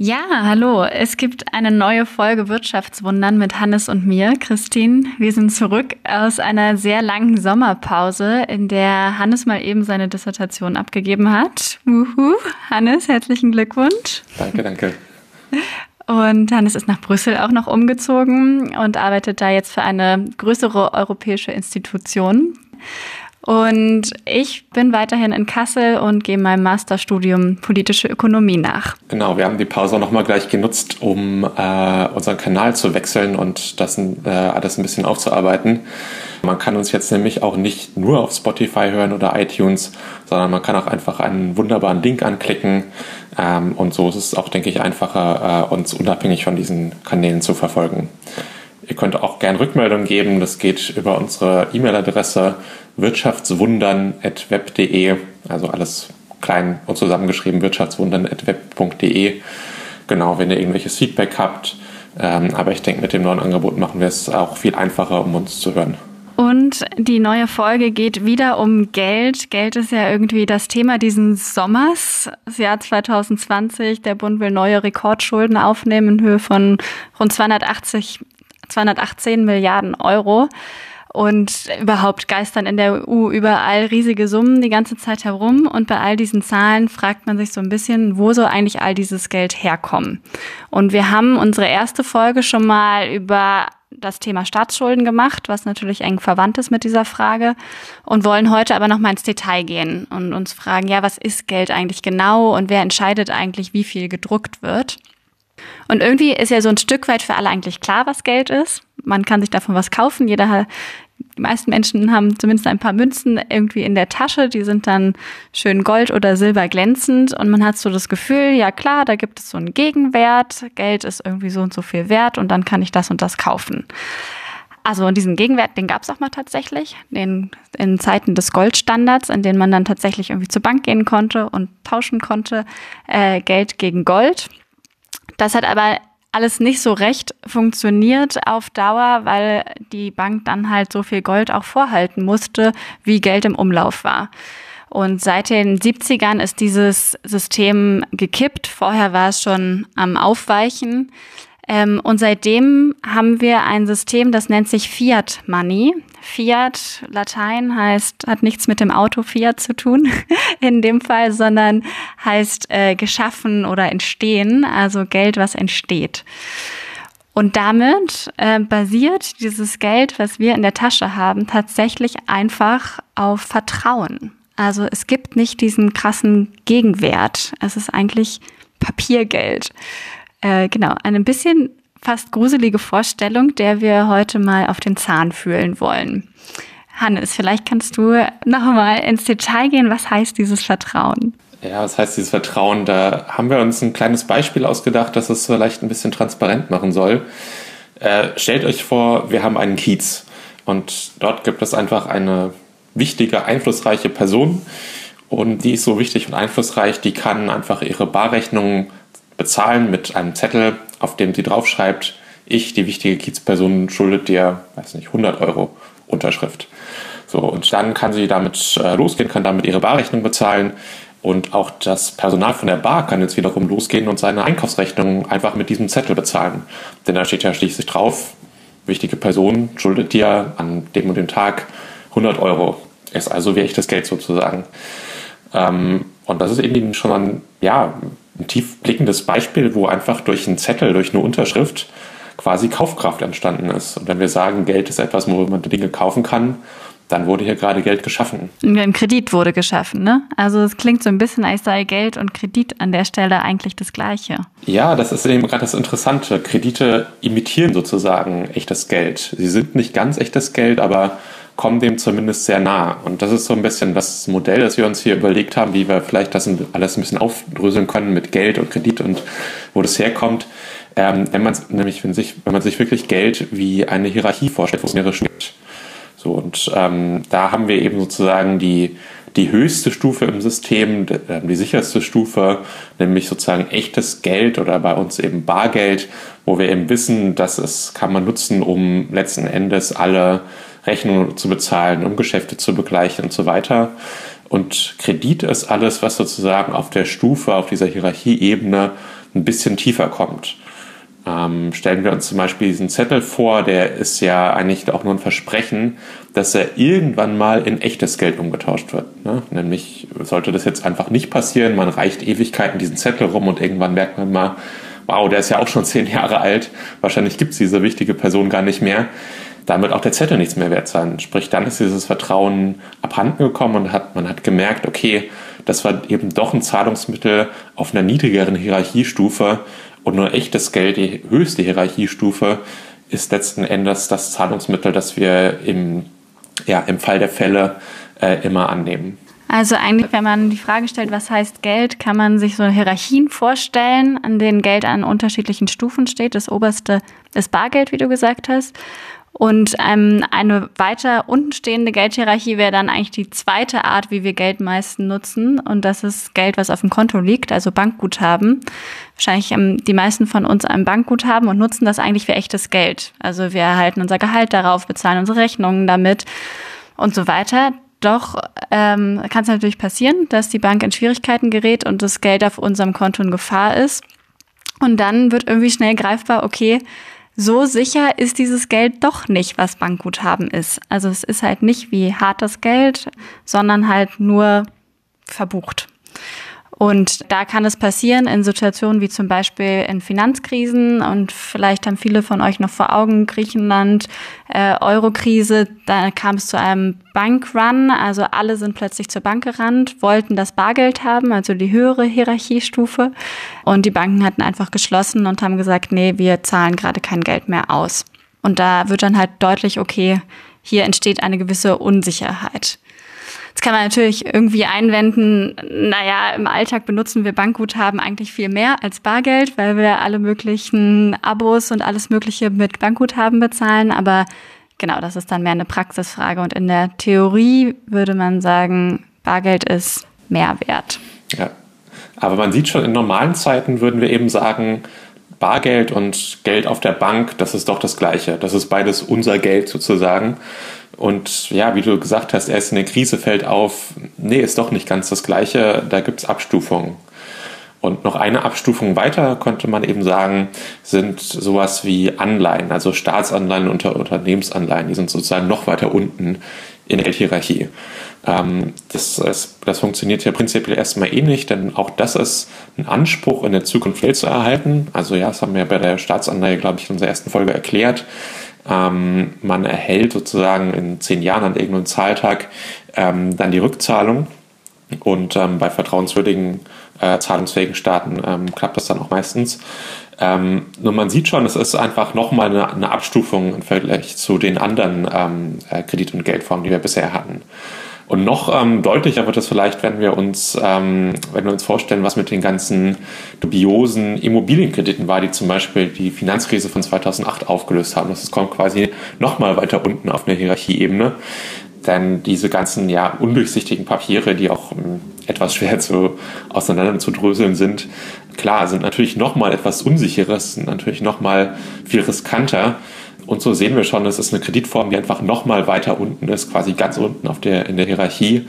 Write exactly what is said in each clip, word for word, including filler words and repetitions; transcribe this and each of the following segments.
Ja, hallo. Es gibt eine neue Folge Wirtschaftswundern mit Hannes und mir, Christine. Wir sind zurück aus einer sehr langen Sommerpause, in der Hannes mal eben seine Dissertation abgegeben hat. Wuhu. Hannes, herzlichen Glückwunsch. Danke, danke. Und Hannes ist nach Brüssel auch noch umgezogen und arbeitet da jetzt für eine größere europäische Institution. Und ich bin weiterhin in Kassel und gehe meinem Masterstudium politische Ökonomie nach. Genau, wir haben die Pause nochmal gleich genutzt, um äh, unseren Kanal zu wechseln und das äh, alles ein bisschen aufzuarbeiten. Man kann uns jetzt nämlich auch nicht nur auf Spotify hören oder iTunes, sondern man kann auch einfach einen wunderbaren Link anklicken. Ähm, und so ist es auch, denke ich, einfacher, äh, uns unabhängig von diesen Kanälen zu verfolgen. Ihr könnt auch gerne Rückmeldungen geben. Das geht über unsere E-Mail-Adresse wirtschaftswundern at web punkt de, also alles klein und zusammengeschrieben, wirtschaftswundern at web punkt de. Genau, wenn ihr irgendwelches Feedback habt. Ähm, aber ich denke, mit dem neuen Angebot machen wir es auch viel einfacher, um uns zu hören. Und die neue Folge geht wieder um Geld. Geld ist ja irgendwie das Thema dieses Sommers. Das Jahr zwanzig zwanzig, der Bund will neue Rekordschulden aufnehmen in Höhe von rund zweihundertachtzig zweihundertachtzehn Milliarden Euro. Und überhaupt geistern in der E U überall riesige Summen die ganze Zeit herum. Und bei all diesen Zahlen fragt man sich so ein bisschen, wo soll eigentlich all dieses Geld herkommen? Und wir haben unsere erste Folge schon mal über das Thema Staatsschulden gemacht, was natürlich eng verwandt ist mit dieser Frage, und wollen heute aber noch mal ins Detail gehen und uns fragen, ja, was ist Geld eigentlich genau und wer entscheidet eigentlich, wie viel gedruckt wird? Und irgendwie ist ja so ein Stück weit für alle eigentlich klar, was Geld ist. Man kann sich davon was kaufen. Jeder hat, die meisten Menschen haben zumindest ein paar Münzen irgendwie in der Tasche. Die sind dann schön gold- oder silberglänzend. Und man hat so das Gefühl, ja klar, da gibt es so einen Gegenwert. Geld ist irgendwie so und so viel wert und dann kann ich das und das kaufen. Also diesen Gegenwert, den gab es auch mal tatsächlich, den, in Zeiten des Goldstandards, in denen man dann tatsächlich irgendwie zur Bank gehen konnte und tauschen konnte, äh, Geld gegen Gold. Das hat aber alles nicht so recht funktioniert auf Dauer, weil die Bank dann halt so viel Gold auch vorhalten musste, wie Geld im Umlauf war. Und seit den siebzigern ist dieses System gekippt. Vorher war es schon am Aufweichen. Und seitdem haben wir ein System, das nennt sich Fiat Money. Fiat, Latein, heißt, hat nichts mit dem Auto Fiat zu tun in dem Fall, sondern heißt äh, geschaffen oder entstehen, also Geld, was entsteht. Und damit äh, basiert dieses Geld, was wir in der Tasche haben, tatsächlich einfach auf Vertrauen. Also es gibt nicht diesen krassen Gegenwert. Es ist eigentlich Papiergeld. Äh, genau, eine bisschen fast gruselige Vorstellung, der wir heute mal auf den Zahn fühlen wollen. Hannes, vielleicht kannst du noch mal ins Detail gehen. Was heißt dieses Vertrauen? Ja, was heißt dieses Vertrauen? Da haben wir uns ein kleines Beispiel ausgedacht, das es vielleicht ein bisschen transparent machen soll. Äh, stellt euch vor, wir haben einen Kiez und dort gibt es einfach eine wichtige, einflussreiche Person und die ist so wichtig und einflussreich, die kann einfach ihre Barrechnung bezahlen mit einem Zettel, auf dem sie draufschreibt, ich, die wichtige Kiezperson, schuldet dir, weiß nicht, hundert Euro Unterschrift. So, und dann kann sie damit äh, losgehen, kann damit ihre Barrechnung bezahlen und auch das Personal von der Bar kann jetzt wiederum losgehen und seine Einkaufsrechnung einfach mit diesem Zettel bezahlen. Denn da steht ja schließlich drauf, wichtige Person schuldet dir an dem und dem Tag hundert Euro. Ist also wie echtes Geld sozusagen. Ähm, und das ist eben schon ein, ja, ein tief blickendes Beispiel, wo einfach durch einen Zettel, durch eine Unterschrift quasi Kaufkraft entstanden ist. Und wenn wir sagen, Geld ist etwas, wo man Dinge kaufen kann, dann wurde hier gerade Geld geschaffen. Ein Kredit wurde geschaffen, ne? Also es klingt so ein bisschen, als sei Geld und Kredit an der Stelle eigentlich das Gleiche. Ja, das ist eben gerade das Interessante. Kredite imitieren sozusagen echtes Geld. Sie sind nicht ganz echtes Geld, aber kommen dem zumindest sehr nah. Und das ist so ein bisschen das Modell, das wir uns hier überlegt haben, wie wir vielleicht das alles ein bisschen aufdröseln können mit Geld und Kredit und wo das herkommt. Ähm, wenn man nämlich, wenn sich, wenn man sich wirklich Geld wie eine Hierarchie vorstellt, wo es mehrere Stufen gibt. So, und ähm, da haben wir eben sozusagen die, die höchste Stufe im System, die, die sicherste Stufe, nämlich sozusagen echtes Geld oder bei uns eben Bargeld, wo wir eben wissen, dass es kann man nutzen, um letzten Endes alle Rechnungen zu bezahlen, um Geschäfte zu begleichen und so weiter. Und Kredit ist alles, was sozusagen auf der Stufe, auf dieser Hierarchieebene ein bisschen tiefer kommt. Ähm, stellen wir uns zum Beispiel diesen Zettel vor, der ist ja eigentlich auch nur ein Versprechen, dass er irgendwann mal in echtes Geld umgetauscht wird. Ne? Nämlich sollte das jetzt einfach nicht passieren, man reicht Ewigkeiten diesen Zettel rum und irgendwann merkt man mal, wow, der ist ja auch schon zehn Jahre alt, wahrscheinlich gibt es diese wichtige Person gar nicht mehr. Dann wird auch der Zettel nichts mehr wert sein. Sprich, dann ist dieses Vertrauen abhanden gekommen und hat, man hat gemerkt, okay, das war eben doch ein Zahlungsmittel auf einer niedrigeren Hierarchiestufe und nur echtes Geld, die höchste Hierarchiestufe, ist letzten Endes das Zahlungsmittel, das wir im, ja, im Fall der Fälle äh, immer annehmen. Also eigentlich, wenn man die Frage stellt, was heißt Geld, kann man sich so Hierarchien vorstellen, an denen Geld an unterschiedlichen Stufen steht. Das oberste ist Bargeld, wie du gesagt hast. Und ähm, eine weiter unten stehende Geldhierarchie wäre dann eigentlich die zweite Art, wie wir Geld meistens nutzen. Und das ist Geld, was auf dem Konto liegt, also Bankguthaben. Wahrscheinlich ähm, die meisten von uns ein Bankguthaben und nutzen das eigentlich wie echtes Geld. Also wir erhalten unser Gehalt darauf, bezahlen unsere Rechnungen damit und so weiter. Doch ähm, kann es natürlich passieren, dass die Bank in Schwierigkeiten gerät und das Geld auf unserem Konto in Gefahr ist. Und dann wird irgendwie schnell greifbar, okay, so sicher ist dieses Geld doch nicht, was Bankguthaben ist. Also es ist halt nicht wie hartes Geld, sondern halt nur verbucht. Und da kann es passieren in Situationen wie zum Beispiel in Finanzkrisen, und vielleicht haben viele von euch noch vor Augen Griechenland, äh, Eurokrise, da kam es zu einem Bankrun, also alle sind plötzlich zur Bank gerannt, wollten das Bargeld haben, also die höhere Hierarchiestufe, und die Banken hatten einfach geschlossen und haben gesagt, nee, wir zahlen gerade kein Geld mehr aus. Und da wird dann halt deutlich, okay, hier entsteht eine gewisse Unsicherheit. Jetzt kann man natürlich irgendwie einwenden, naja, im Alltag benutzen wir Bankguthaben eigentlich viel mehr als Bargeld, weil wir alle möglichen Abos und alles Mögliche mit Bankguthaben bezahlen. Aber genau, das ist dann mehr eine Praxisfrage. Und in der Theorie würde man sagen, Bargeld ist mehr wert. Ja, aber man sieht schon, in normalen Zeiten würden wir eben sagen, Bargeld und Geld auf der Bank, das ist doch das Gleiche. Das ist beides unser Geld sozusagen. Und ja, wie du gesagt hast, erst in der Krise fällt auf, nee, ist doch nicht ganz das Gleiche, da gibt es Abstufungen. Und noch eine Abstufung weiter könnte man eben sagen, sind sowas wie Anleihen, also Staatsanleihen und Unternehmensanleihen, die sind sozusagen noch weiter unten in der Geldhierarchie. Ähm, das, das, das funktioniert ja prinzipiell erstmal ähnlich, denn auch das ist ein Anspruch, in der Zukunft Geld zu erhalten. Also ja, das haben wir bei der Staatsanleihe, glaube ich, in unserer ersten Folge erklärt. Ähm, man erhält sozusagen in zehn Jahren an irgendeinem Zahltag ähm, dann die Rückzahlung, und ähm, bei vertrauenswürdigen, äh, zahlungsfähigen Staaten ähm, klappt das dann auch meistens. Ähm, nur man sieht schon, es ist einfach nochmal eine, eine Abstufung im Vergleich zu den anderen ähm, äh, Kredit- und Geldformen, die wir bisher hatten. Und noch ähm, deutlicher wird es vielleicht, wenn wir uns, ähm, wenn wir uns vorstellen, was mit den ganzen dubiosen Immobilienkrediten war, die zum Beispiel die Finanzkrise von zweitausendacht aufgelöst haben. Das kommt quasi nochmal weiter unten auf einer Hierarchieebene. Denn diese ganzen ja undurchsichtigen Papiere, die auch ähm, etwas schwer zu, auseinander zu dröseln sind, klar, sind natürlich nochmal etwas Unsicheres, sind natürlich nochmal viel riskanter. Und so sehen wir schon, es ist eine Kreditform, die einfach nochmal weiter unten ist, quasi ganz unten auf der, in der Hierarchie,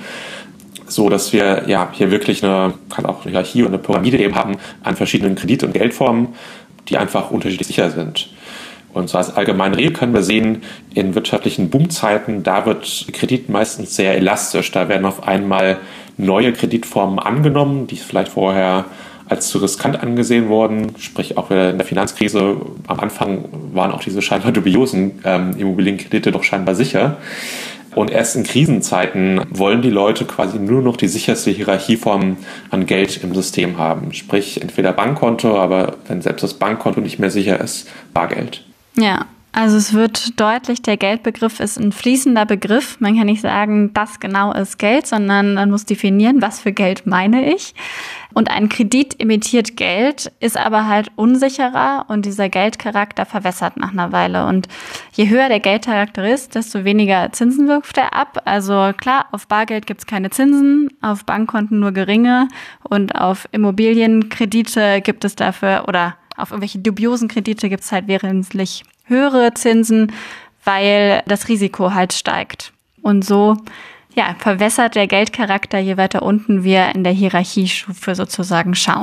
so dass wir ja hier wirklich eine, kann auch eine Hierarchie oder eine Pyramide eben haben an verschiedenen Kredit- und Geldformen, die einfach unterschiedlich sicher sind. Und so als allgemeine Regel können wir sehen, in wirtschaftlichen Boomzeiten, da wird Kredit meistens sehr elastisch. Da werden auf einmal neue Kreditformen angenommen, die vielleicht vorher als zu riskant angesehen wurden, sprich auch in der Finanzkrise am Anfang waren auch diese scheinbar dubiosen ähm, Immobilienkredite doch scheinbar sicher. Und erst in Krisenzeiten wollen die Leute quasi nur noch die sicherste Hierarchieform an Geld im System haben. Sprich entweder Bankkonto, aber wenn selbst das Bankkonto nicht mehr sicher ist, Bargeld. Ja, also es wird deutlich, der Geldbegriff ist ein fließender Begriff. Man kann nicht sagen, das genau ist Geld, sondern man muss definieren, was für Geld meine ich. Und ein Kredit imitiert Geld, ist aber halt unsicherer und dieser Geldcharakter verwässert nach einer Weile. Und je höher der Geldcharakter ist, desto weniger Zinsen wirft er ab. Also klar, auf Bargeld gibt es keine Zinsen, auf Bankkonten nur geringe und auf Immobilienkredite gibt es dafür, oder auf irgendwelche dubiosen Kredite gibt es halt wesentlich höhere Zinsen, weil das Risiko halt steigt. Und so ja, verwässert der Geldcharakter, je weiter unten wir in der Hierarchiestufe sozusagen schauen.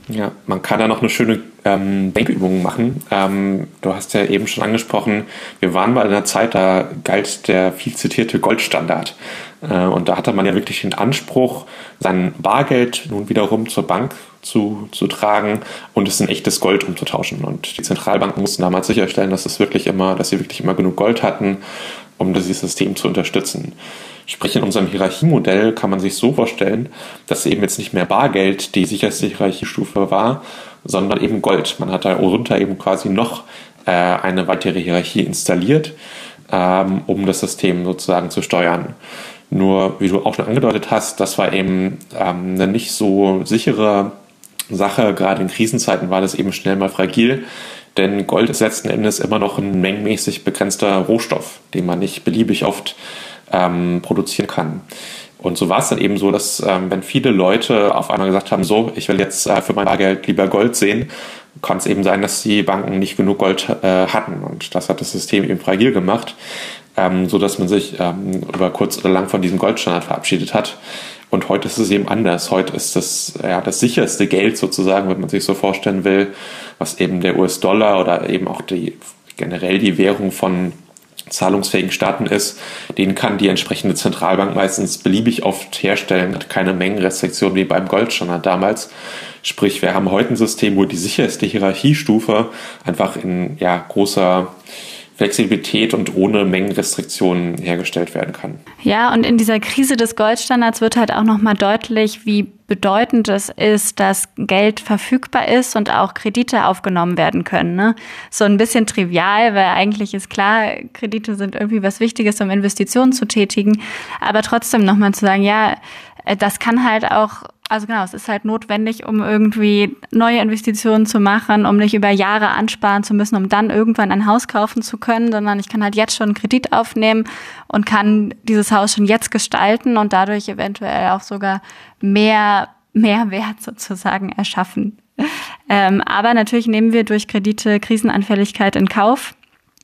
Ja, man kann da noch eine schöne ähm, Denkübung machen. Ähm, du hast ja eben schon angesprochen, wir waren mal in einer Zeit, da galt der viel zitierte Goldstandard. Äh, und da hatte man ja wirklich den Anspruch, sein Bargeld nun wiederum zur Bank zu, zu tragen und es in echtes Gold umzutauschen. Und die Zentralbanken mussten damals sicherstellen, dass es wirklich immer, dass sie wirklich immer genug Gold hatten, um dieses System zu unterstützen. Sprich, in unserem Hierarchiemodell kann man sich so vorstellen, dass eben jetzt nicht mehr Bargeld die sicherste Hierarchiestufe war, sondern eben Gold. Man hat darunter eben quasi noch äh, eine weitere Hierarchie installiert, ähm, um das System sozusagen zu steuern. Nur, wie du auch schon angedeutet hast, das war eben ähm, eine nicht so sichere Sache. Gerade in Krisenzeiten war das eben schnell mal fragil. Denn Gold ist letzten Endes immer noch ein mengenmäßig begrenzter Rohstoff, den man nicht beliebig oft ähm, produzieren kann. Und so war es dann eben so, dass ähm, wenn viele Leute auf einmal gesagt haben, so, ich will jetzt äh, für mein Bargeld lieber Gold sehen, kann es eben sein, dass die Banken nicht genug Gold äh, hatten. Und das hat das System eben fragil gemacht, ähm, so dass man sich ähm, über kurz oder lang von diesem Goldstandard verabschiedet hat. Und heute ist es eben anders. Heute ist das, ja, das sicherste Geld sozusagen, wenn man sich so vorstellen will, was eben der U S-Dollar oder eben auch die, generell die Währung von zahlungsfähigen Staaten ist, den kann die entsprechende Zentralbank meistens beliebig oft herstellen, hat keine Mengenrestriktion wie beim Goldstandard damals. Sprich, wir haben heute ein System, wo die sicherste Hierarchiestufe einfach in ja, großer Flexibilität und ohne Mengenrestriktionen hergestellt werden kann. Ja, und in dieser Krise des Goldstandards wird halt auch nochmal deutlich, wie bedeutend es ist, dass Geld verfügbar ist und auch Kredite aufgenommen werden können. Ne? So ein bisschen trivial, weil eigentlich ist klar, Kredite sind irgendwie was Wichtiges, um Investitionen zu tätigen. Aber trotzdem nochmal zu sagen, ja, das kann halt auch, also genau, es ist halt notwendig, um irgendwie neue Investitionen zu machen, um nicht über Jahre ansparen zu müssen, um dann irgendwann ein Haus kaufen zu können, sondern ich kann halt jetzt schon einen Kredit aufnehmen und kann dieses Haus schon jetzt gestalten und dadurch eventuell auch sogar mehr, mehr Wert sozusagen erschaffen. Ähm, aber natürlich nehmen wir durch Kredite Krisenanfälligkeit in Kauf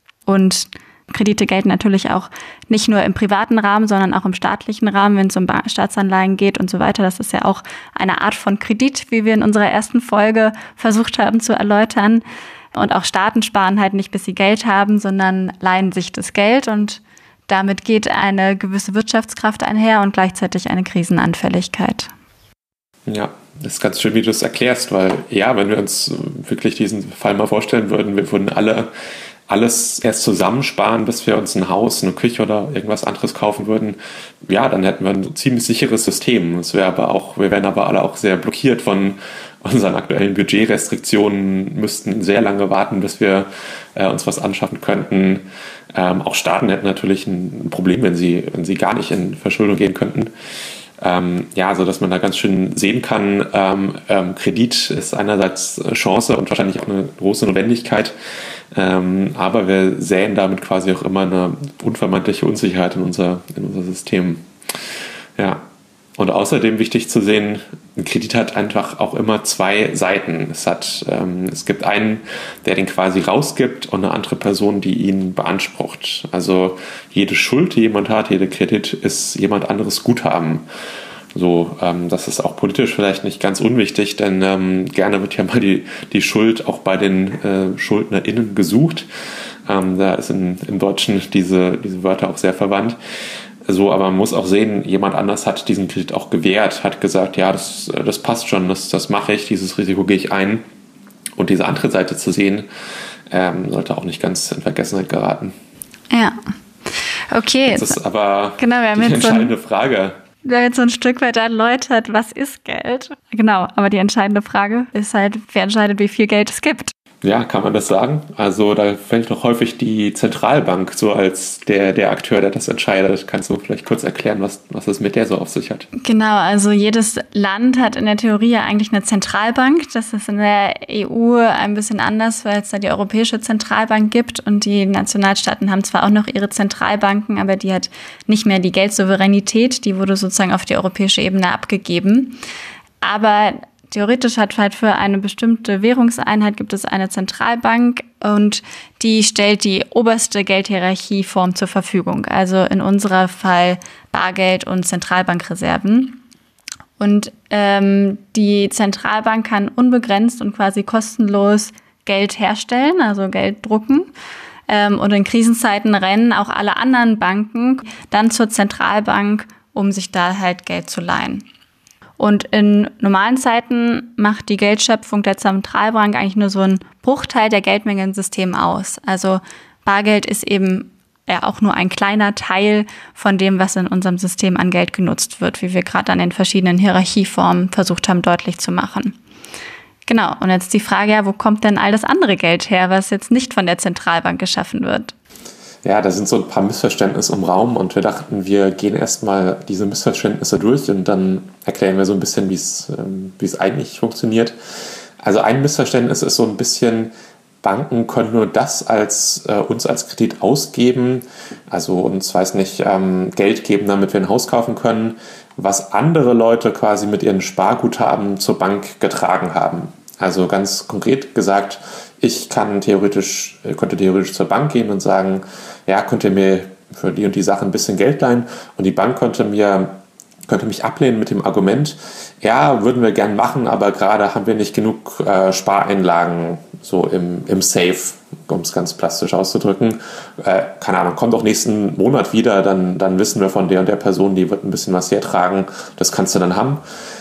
und Kredite gelten natürlich auch nicht nur im privaten Rahmen, sondern auch im staatlichen Rahmen, wenn es um Staatsanleihen geht und so weiter. Das ist ja auch eine Art von Kredit, wie wir in unserer ersten Folge versucht haben zu erläutern. Und auch Staaten sparen halt nicht, bis sie Geld haben, sondern leihen sich das Geld. Und damit geht eine gewisse Wirtschaftskraft einher und gleichzeitig eine Krisenanfälligkeit. Ja, das ist ganz schön, wie du es erklärst, weil ja, wenn wir uns wirklich diesen Fall mal vorstellen würden, wir würden alle alles erst zusammensparen, bis wir uns ein Haus, eine Küche oder irgendwas anderes kaufen würden, ja, dann hätten wir ein ziemlich sicheres System. Es wäre aber auch, wir wären aber alle auch sehr blockiert von unseren aktuellen Budgetrestriktionen, müssten sehr lange warten, bis wir äh, uns was anschaffen könnten. Ähm, auch Staaten hätten natürlich ein Problem, wenn sie, wenn sie gar nicht in Verschuldung gehen könnten. Ähm, ja, so dass man da ganz schön sehen kann, ähm, ähm, Kredit ist einerseits Chance und wahrscheinlich auch eine große Notwendigkeit, ähm, aber wir säen damit quasi auch immer eine unvermeidliche Unsicherheit in unser, in unser System. Ja, und außerdem wichtig zu sehen, ein Kredit hat einfach auch immer zwei Seiten. Es hat, ähm, es gibt einen, der den quasi rausgibt und eine andere Person, die ihn beansprucht. Also jede Schuld, die jemand hat, jeder Kredit ist jemand anderes Guthaben. So, ähm, das ist auch politisch vielleicht nicht ganz unwichtig, denn ähm, gerne wird ja mal die, die Schuld auch bei den äh, SchuldnerInnen gesucht. Ähm, da ist in, im Deutschen diese, diese Wörter auch sehr verwandt. So, aber man muss auch sehen, jemand anders hat diesen Kredit auch gewährt, hat gesagt, ja, das, das passt schon, das, das mache ich, dieses Risiko gehe ich ein. Und diese andere Seite zu sehen, ähm, sollte auch nicht ganz in Vergessenheit geraten. Ja, okay. Das ist aber genau, wir haben die jetzt entscheidende so ein, Frage. Wir haben jetzt so ein Stück weit erläutert, was ist Geld? Genau, aber die entscheidende Frage ist halt, wer entscheidet, wie viel Geld es gibt? Ja, kann man das sagen? Also da fällt doch häufig die Zentralbank so als der, der Akteur, der das entscheidet. Kannst du vielleicht kurz erklären, was, was es mit der so auf sich hat? Genau, also jedes Land hat in der Theorie ja eigentlich eine Zentralbank. Das ist in der E U ein bisschen anders, weil es da die Europäische Zentralbank gibt und die Nationalstaaten haben zwar auch noch ihre Zentralbanken, aber die hat nicht mehr die Geldsouveränität, die wurde sozusagen auf die europäische Ebene abgegeben. Aber theoretisch hat halt für eine bestimmte Währungseinheit gibt es eine Zentralbank und die stellt die oberste Geldhierarchieform zur Verfügung. Also in unserem Fall Bargeld und Zentralbankreserven. Und ähm, die Zentralbank kann unbegrenzt und quasi kostenlos Geld herstellen, also Geld drucken. Ähm, und in Krisenzeiten rennen auch alle anderen Banken dann zur Zentralbank, um sich da halt Geld zu leihen. Und in normalen Zeiten macht die Geldschöpfung der Zentralbank eigentlich nur so einen Bruchteil der Geldmenge im System aus. Also Bargeld ist eben ja auch nur ein kleiner Teil von dem, was in unserem System an Geld genutzt wird, wie wir gerade an den verschiedenen Hierarchieformen versucht haben, deutlich zu machen. Genau, und jetzt die Frage, ja, wo kommt denn all das andere Geld her, was jetzt nicht von der Zentralbank geschaffen wird? Ja, da sind so ein paar Missverständnisse im Raum und wir dachten, wir gehen erstmal diese Missverständnisse durch und dann erklären wir so ein bisschen, wie es, wie es eigentlich funktioniert. Also ein Missverständnis ist so ein bisschen, Banken können nur das als äh, uns als Kredit ausgeben, also uns, weiß nicht, ähm, Geld geben, damit wir ein Haus kaufen können, was andere Leute quasi mit ihren Sparguthaben zur Bank getragen haben. Also ganz konkret gesagt, ich kann theoretisch, könnte theoretisch zur Bank gehen und sagen, ja, könnt ihr mir für die und die Sache ein bisschen Geld leihen? Und die Bank könnte mir könnte mich ablehnen mit dem Argument, ja, würden wir gern machen, aber gerade haben wir nicht genug äh, Spareinlagen so im, im Safe, um es ganz plastisch auszudrücken. Äh, keine Ahnung, kommt auch nächsten Monat wieder, dann, dann wissen wir von der und der Person, die wird ein bisschen was hertragen, das kannst du dann haben.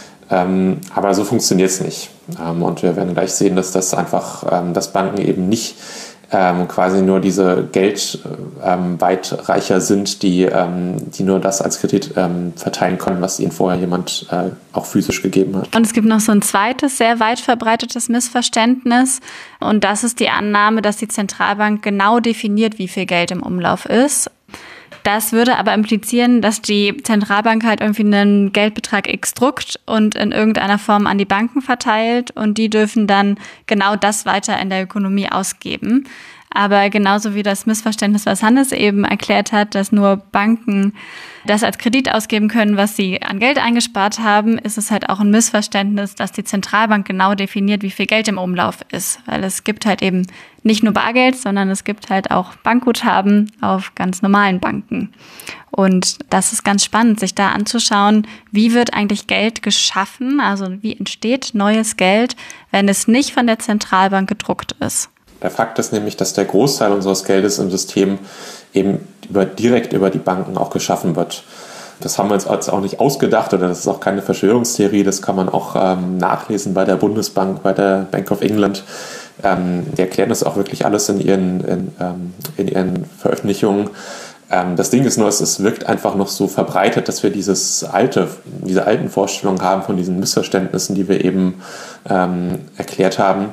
Ähm, aber so funktioniert es nicht. Ähm, und wir werden gleich sehen, dass das einfach, ähm, dass Banken eben nicht ähm, quasi nur diese Geldweitreicher ähm, sind, die, ähm, die nur das als Kredit ähm, verteilen können, was ihnen vorher jemand äh, auch physisch gegeben hat. Und es gibt noch so ein zweites, sehr weit verbreitetes Missverständnis. Und das ist die Annahme, dass die Zentralbank genau definiert, wie viel Geld im Umlauf ist. Das würde aber implizieren, dass die Zentralbank halt irgendwie einen Geldbetrag X druckt und in irgendeiner Form an die Banken verteilt und die dürfen dann genau das weiter in der Ökonomie ausgeben. Aber genauso wie das Missverständnis, was Hannes eben erklärt hat, dass nur Banken das als Kredit ausgeben können, was sie an Geld eingespart haben, ist es halt auch ein Missverständnis, dass die Zentralbank genau definiert, wie viel Geld im Umlauf ist. Weil es gibt halt eben nicht nur Bargeld, sondern es gibt halt auch Bankguthaben auf ganz normalen Banken. Und das ist ganz spannend, sich da anzuschauen, wie wird eigentlich Geld geschaffen, also wie entsteht neues Geld, wenn es nicht von der Zentralbank gedruckt ist. Der Fakt ist nämlich, dass der Großteil unseres Geldes im System eben über, direkt über die Banken auch geschaffen wird. Das haben wir uns jetzt auch nicht ausgedacht oder das ist auch keine Verschwörungstheorie, das kann man auch ähm, nachlesen bei der Bundesbank, bei der Bank of England. Ähm, die erklären das auch wirklich alles in ihren, in, ähm, in ihren Veröffentlichungen. Ähm, das Ding ist nur, es, es wirkt einfach noch so verbreitet, dass wir dieses alte, diese alten Vorstellungen haben von diesen Missverständnissen, die wir eben ähm, erklärt haben.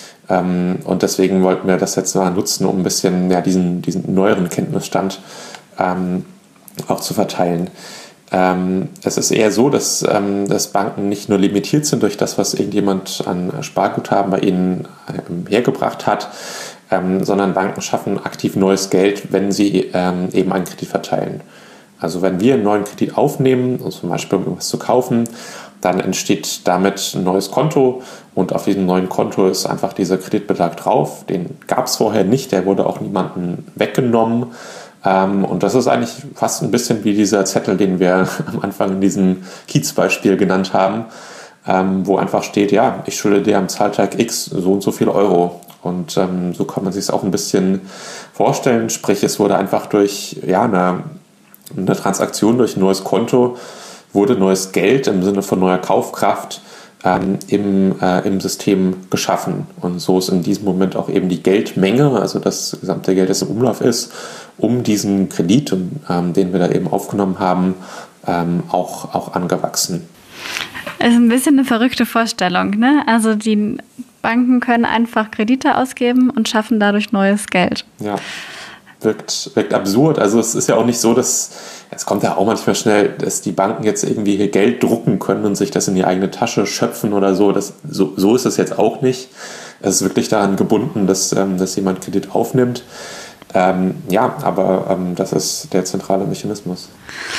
Ähm, und deswegen wollten wir das jetzt mal nutzen, um ein bisschen ja, diesen, diesen neueren Kenntnisstand ähm, auch zu verteilen. Ähm, es ist eher so, dass, ähm, dass Banken nicht nur limitiert sind durch das, was irgendjemand an Sparguthaben bei ihnen ähm, hergebracht hat, ähm, sondern Banken schaffen aktiv neues Geld, wenn sie ähm, eben einen Kredit verteilen. Also wenn wir einen neuen Kredit aufnehmen, um zum Beispiel irgendwas zu kaufen, dann entsteht damit ein neues Konto und auf diesem neuen Konto ist einfach dieser Kreditbetrag drauf. Den gab es vorher nicht, der wurde auch niemandem weggenommen. Ähm, und das ist eigentlich fast ein bisschen wie dieser Zettel, den wir am Anfang in diesem Kiez-Beispiel genannt haben, ähm, wo einfach steht, ja, ich schulde dir am Zahltag X so und so viel Euro. Und ähm, so kann man sich es auch ein bisschen vorstellen. Sprich, es wurde einfach durch ja, eine, eine Transaktion, durch ein neues Konto, wurde neues Geld im Sinne von neuer Kaufkraft ähm, im, äh, im System geschaffen. Und so ist in diesem Moment auch eben die Geldmenge, also das gesamte Geld, das im Umlauf ist, um diesen Kredit, ähm, den wir da eben aufgenommen haben, ähm, auch, auch angewachsen. Das ist ein bisschen eine verrückte Vorstellung, ne? Also die Banken können einfach Kredite ausgeben und schaffen dadurch neues Geld. Ja, wirkt, wirkt absurd. Also es ist ja auch nicht so, dass, es kommt ja auch manchmal schnell, dass die Banken jetzt irgendwie hier Geld drucken können und sich das in die eigene Tasche schöpfen oder so. Das, so, so ist es jetzt auch nicht. Es ist wirklich daran gebunden, dass, ähm, dass jemand Kredit aufnimmt. Ähm, ja, aber ähm, das ist der zentrale Mechanismus.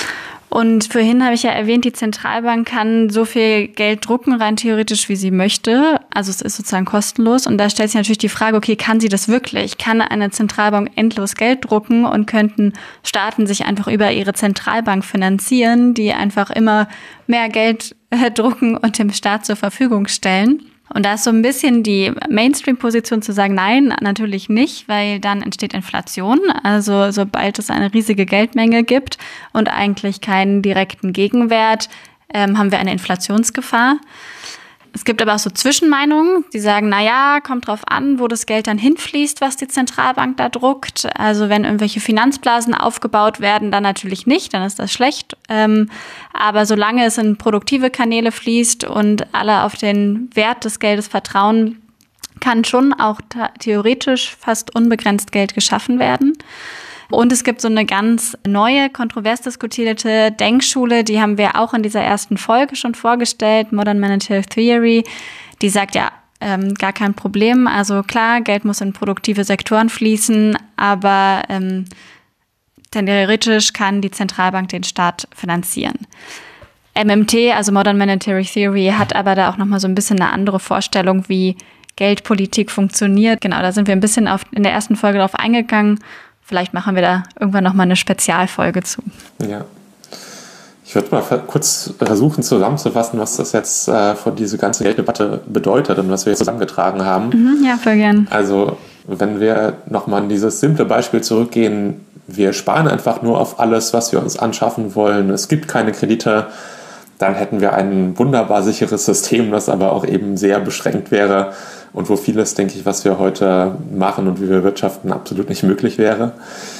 Und vorhin habe ich ja erwähnt, die Zentralbank kann so viel Geld drucken, rein theoretisch, wie sie möchte. Also es ist sozusagen kostenlos. Und da stellt sich natürlich die Frage, okay, kann sie das wirklich? Kann eine Zentralbank endlos Geld drucken und könnten Staaten sich einfach über ihre Zentralbank finanzieren, die einfach immer mehr Geld äh, drucken und dem Staat zur Verfügung stellen. Und da ist so ein bisschen die Mainstream-Position zu sagen, nein, natürlich nicht, weil dann entsteht Inflation. Also sobald es eine riesige Geldmenge gibt und eigentlich keinen direkten Gegenwert, ähm, haben wir eine Inflationsgefahr. Es gibt aber auch so Zwischenmeinungen, die sagen, na ja, kommt drauf an, wo das Geld dann hinfließt, was die Zentralbank da druckt. Also wenn irgendwelche Finanzblasen aufgebaut werden, dann natürlich nicht, dann ist das schlecht. Ähm, aber solange es in produktive Kanäle fließt und alle auf den Wert des Geldes vertrauen, kann schon auch ta- theoretisch fast unbegrenzt Geld geschaffen werden. Und es gibt so eine ganz neue, kontrovers diskutierte Denkschule, die haben wir auch in dieser ersten Folge schon vorgestellt, Modern Monetary Theory. Die sagt ja, ähm, gar kein Problem. Also klar, Geld muss in produktive Sektoren fließen, aber ähm, theoretisch kann die Zentralbank den Staat finanzieren. M M T, also Modern Monetary Theory, hat aber da auch nochmal so ein bisschen eine andere Vorstellung, wie Geldpolitik funktioniert. Genau, da sind wir ein bisschen auf, in der ersten Folge drauf eingegangen. Vielleicht machen wir da irgendwann nochmal eine Spezialfolge zu. Ja. Ich würde mal kurz versuchen zusammenzufassen, was das jetzt äh, für diese ganze Gelddebatte bedeutet und was wir jetzt zusammengetragen haben. Mhm, ja, voll gern. Also, wenn wir nochmal an dieses simple Beispiel zurückgehen, wir sparen einfach nur auf alles, was wir uns anschaffen wollen. Es gibt keine Kredite. Dann hätten wir ein wunderbar sicheres System, das aber auch eben sehr beschränkt wäre und wo vieles, denke ich, was wir heute machen und wie wir wirtschaften, absolut nicht möglich wäre.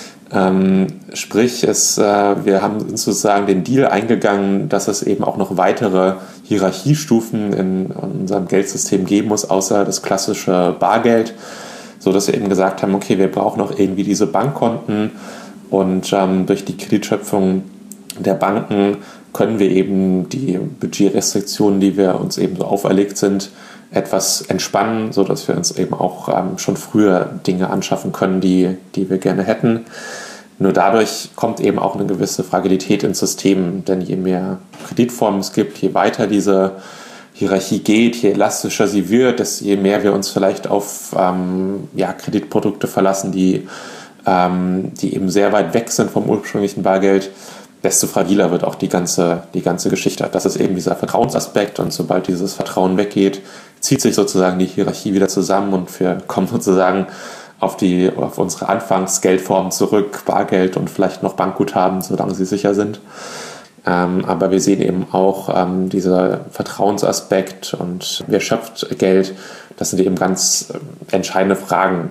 Ähm, sprich, es, äh, wir haben sozusagen den Deal eingegangen, dass es eben auch noch weitere Hierarchiestufen in, in unserem Geldsystem geben muss, außer das klassische Bargeld, so dass wir eben gesagt haben, okay, wir brauchen auch irgendwie diese Bankkonten und ähm, durch die Kreditschöpfung der Banken können wir eben die Budgetrestriktionen, die wir uns eben so auferlegt sind, etwas entspannen, sodass wir uns eben auch ähm, schon früher Dinge anschaffen können, die, die wir gerne hätten. Nur dadurch kommt eben auch eine gewisse Fragilität ins System, denn je mehr Kreditformen es gibt, je weiter diese Hierarchie geht, je elastischer sie wird, desto je mehr wir uns vielleicht auf ähm, ja, Kreditprodukte verlassen, die, ähm, die eben sehr weit weg sind vom ursprünglichen Bargeld, desto fragiler wird auch die ganze, die ganze Geschichte. Das ist eben dieser Vertrauensaspekt und sobald dieses Vertrauen weggeht, zieht sich sozusagen die Hierarchie wieder zusammen und wir kommen sozusagen auf, die, auf unsere Anfangsgeldformen zurück, Bargeld und vielleicht noch Bankguthaben, solange sie sicher sind. Ähm, aber wir sehen eben auch ähm, dieser Vertrauensaspekt und wer schöpft Geld, das sind eben ganz äh, entscheidende Fragen.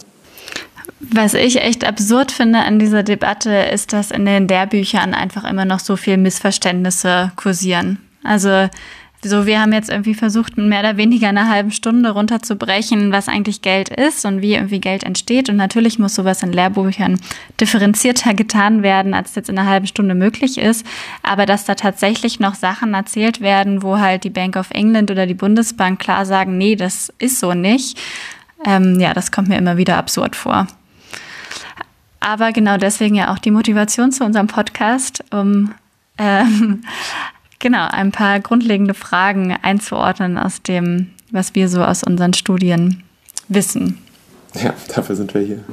Was ich echt absurd finde an dieser Debatte, ist, dass in den Lehrbüchern einfach immer noch so viel Missverständnisse kursieren. Also so, wir haben jetzt irgendwie versucht, mehr oder weniger in einer halben Stunde runterzubrechen, was eigentlich Geld ist und wie irgendwie Geld entsteht. Und natürlich muss sowas in Lehrbüchern differenzierter getan werden, als es jetzt in einer halben Stunde möglich ist. Aber dass da tatsächlich noch Sachen erzählt werden, wo halt die Bank of England oder die Bundesbank klar sagen, nee, das ist so nicht. Ähm, ja, das kommt mir immer wieder absurd vor. Aber genau deswegen ja auch die Motivation zu unserem Podcast, um ähm, genau ein paar grundlegende Fragen einzuordnen aus dem, was wir so aus unseren Studien wissen. Ja, dafür sind wir hier.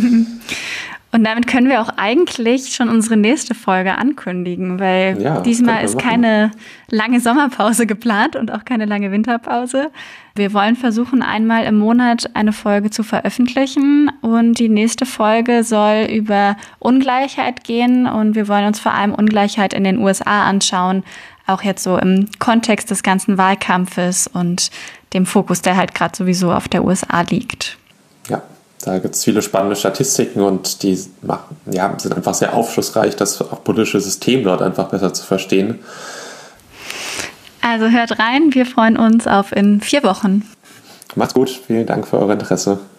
Und damit können wir auch eigentlich schon unsere nächste Folge ankündigen, weil ja, diesmal ist machen. keine lange Sommerpause geplant und auch keine lange Winterpause. Wir wollen versuchen, einmal im Monat eine Folge zu veröffentlichen und die nächste Folge soll über Ungleichheit gehen und wir wollen uns vor allem Ungleichheit in den U S A anschauen, auch jetzt so im Kontext des ganzen Wahlkampfes und dem Fokus, der halt gerade sowieso auf der U S A liegt. Ja. Da gibt es viele spannende Statistiken und die machen, ja, sind einfach sehr aufschlussreich, das auch politische System dort einfach besser zu verstehen. Also hört rein, wir freuen uns auf in vier Wochen. Macht's gut, vielen Dank für euer Interesse.